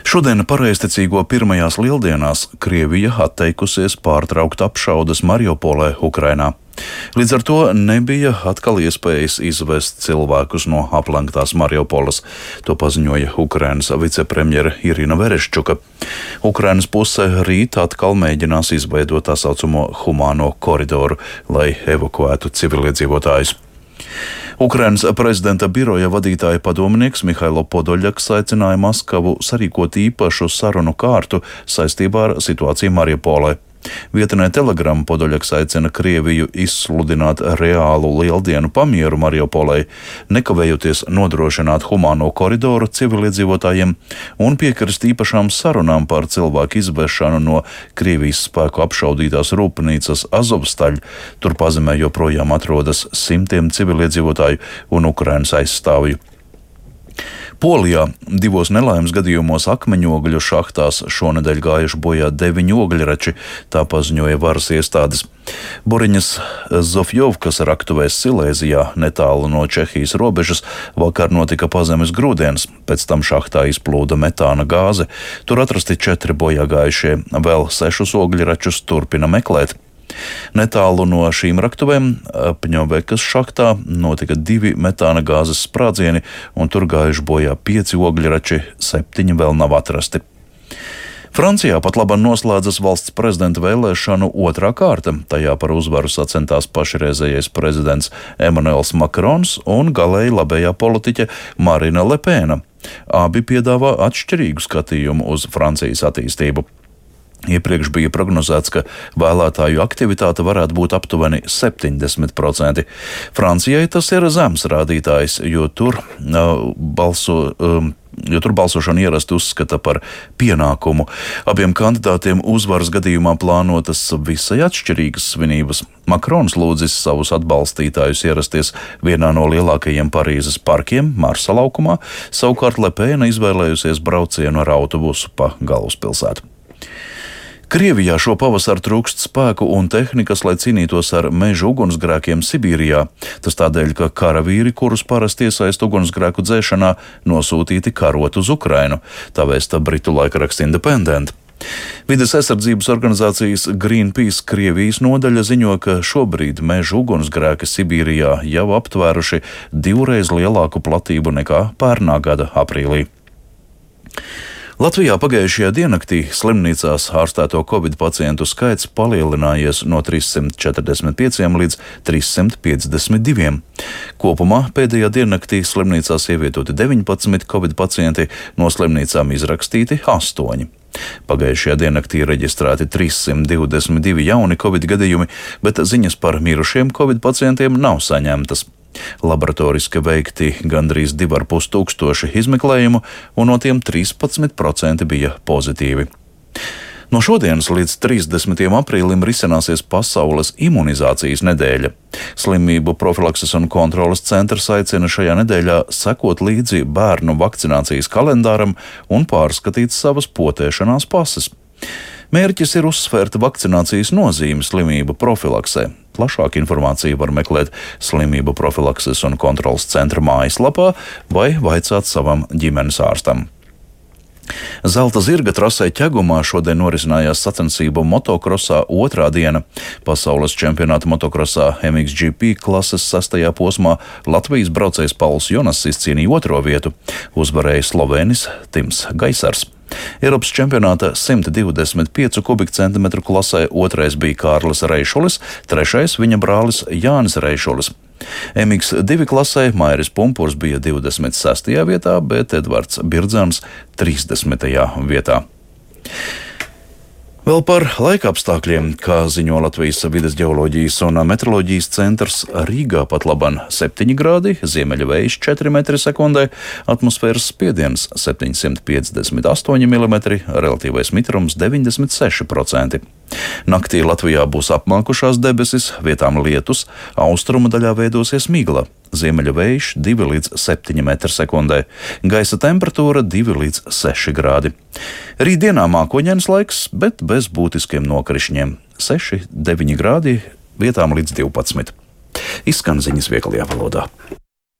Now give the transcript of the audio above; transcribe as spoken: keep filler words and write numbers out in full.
Šodien pareizticīgo pirmajās lieldienās Krievija atteikusies pārtraukt apšaudes Mariupolē, Ukrainā. Līdz ar to nebija atkal iespējas izvest cilvēkus no aplenktās Mariupoles. To paziņoja Ukrainas vicepremjere Irina Vereščuka. Ukrainas puse rīt atkal mēģinās izveidot tā saucamo humāno koridoru, lai evakuētu civiliedzīvotājus. Ukrainas prezidenta biroja vadītāja padomnieks Mihailo Podoļaks aicināja Maskavu sarīkot īpašu sarunu kārtu saistībā ar situāciju Mariupolē. Vietnē Telegram Podoļaks aicina Krieviju izsludināt reālu lieldienu pamieru Mariupolē, nekavējoties nodrošināt humāno koridoru civiliedzīvotājiem un piekrist īpašām sarunām par cilvēku izvešanu no Krievijas spēku apšaudītās rūpnīcas Azovstaļ. Tur pazemē joprojām atrodas simtiem civiliedzīvotāju un Ukrainas aizstāvju. Polijā divos nelaimes gadījumos akmeņogļu šahtās šonedēļ gājuši bojā deviņi ogļrači, tā paziņoja varas iestādes. Boriņas Zofjovkas raktuvēs Silēzijā, netālu no Čehijas robežas, vakar notika pazemes grūdienis, pēc tam šahtā izplūda metāna gāze. Tur atrasti četri bojā gājušie, vēl sešus ogļračus turpina meklēt. Netālu no šīm raktuvēm Pņovekas šahtā notika divi metāna gāzes sprādzieni, un tur gājuši bojā pieci ogļrači, septiņi vēl nav atrasti. Francijā pat labāk noslēdzas valsts prezidenta vēlēšanu otrā kārta. Tajā par uzvaru sacentās pašreizējais prezidents Emmanuels Macrons un galēji labējā politiķe Marine Le Pen. Abi piedāvā atšķirīgu skatījumu uz Francijas attīstību. Iepriekš bija prognozēts, ka vēlētāju aktivitāte varētu būt aptuveni septiņdesmit procenti. Francijai tas ir zems rādītājs, jo tur, uh, balso, um, jo tur balsošanu ierasti uzskata par pienākumu. Abiem kandidātiem uzvaras gadījumā plānotas visai atšķirīgas svinības. Makrons lūdzis savus atbalstītājus ierasties vienā no lielākajiem Parīzes parkiem, Marsa laukumā, savukārt Le Pen izvēlējusies braucienu ar autobusu pa galvaspilsētu. Krievijā šo pavasaru trūkst spēku un tehnikas, lai cīnītos ar meža ugunsgrēkiem Sibīrijā. Tas tādēļ, ka karavīri, kurus parasti iesaist ugunsgrēku dzēšanā, nosūtīti karot uz Ukrainu, tā vēsta britu laikraksts Independent. Vides aizsardzības organizācijas Greenpeace Krievijas nodaļa ziņo, ka šobrīd meža ugunsgrēki Sibīrijā jau aptvēruši divreiz lielāku platību nekā pērnā gada aprīlī. Latvijā pagājušajā diennaktī slimnīcās ārstēto covid pacientu skaits palielinājies no trīssimt četrdesmit pieciem līdz trīssimt piecdesmit diviem. Kopumā pēdējā diennaktī slimnīcās ievietoti deviņpadsmit covid pacienti, no slimnīcām izrakstīti astoņi. Pagājušajā diennaktī reģistrēti trīssimt divdesmit divi jauni covid gadījumi, bet ziņas par mirušiem covid pacientiem nav saņemtas. Laboratoriski veikti gandrīz divi ar pus tūkstoši izmeklējumu, un no tiem trīspadsmit procenti bija pozitīvi. No šodienas līdz trīsdesmitajam aprīlim risināsies pasaules imunizācijas nedēļa. Slimību profilakses un kontroles centrs aicina šajā nedēļā sekot līdzi bērnu vakcinācijas kalendāram un pārskatīt savas potēšanās pases. Mērķis ir uzsvērt vakcinācijas nozīmi slimību profilaksē. Plašāku informāciju var meklēt Slimību profilakses un kontroles centra mājaslapā vai vaicāt savam ģimenes ārstam. Zelta zirga trasē Ķegumā šodien norisinājās sacensību motokrosā otrā diena. Pasaules čempionāta motokrosā M X G P klases sastajā posmā Latvijas braucējs Pauls Jonas izcīnīja otro vietu. Uzvarēja Slovēnis Tims Gaisars. Eiropas čempionāta simt divdesmit piecu kubikcentimetru klasē otrais bija Kārlis Reišulis, trešais viņa brālis Jānis Reišulis. M X divi klasē Mairis Pumpurs bija divdesmit sestajā vietā, bet Edvards Birdzans trīsdesmitajā vietā. Vēl par laikapstākļiem, kā ziņo Latvijas vides ģeoloģijas un meteoroloģijas centrs, Rīgā pat laban septiņi grādi, ziemeļa vējš četri metri sekundē, atmosfēras spiediens septiņsimt piecdesmit astoņi milimetri, relatīvais mitrums deviņdesmit seši procenti. Naktī Latvijā būs apmākušās debesis, vietām lietus, austrumu daļā veidosies migla. Ziemeļa vējš divi līdz septiņi metri sekundē, gaisa temperatūra divi līdz seši grādi. Rītdienā mākoņains laiks, bet bez būtiskiem nokrišņiem - seši deviņi grādi, vietām līdz divpadsmit. Izskan ziņas vieglajā valodā.